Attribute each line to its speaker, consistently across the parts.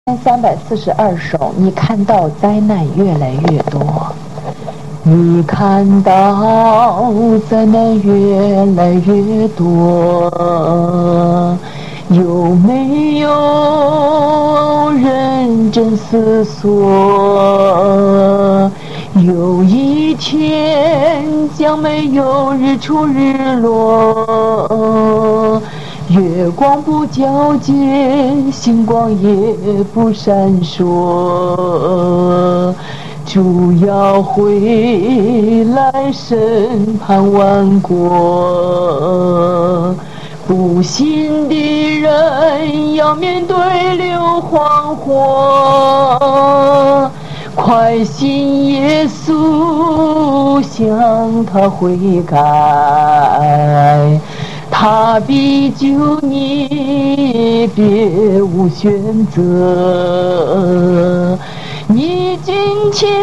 Speaker 1: 342首，你看到灾难越来越多，你看到灾难越来越多，有没有认真思索？有一天将没有日出日落，月光不皎洁，星光也不闪烁，主要回来审判万国，不信的人要面对硫磺火，快信耶稣，向他悔改，他必救你，别无选择。你今天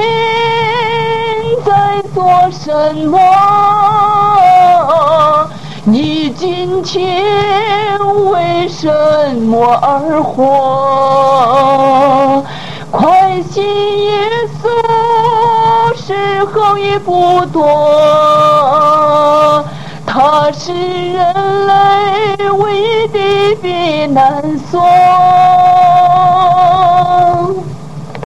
Speaker 1: 在做什么？你今天为什么而活？快信耶稣，时候也不多，他是人类唯一的避难所。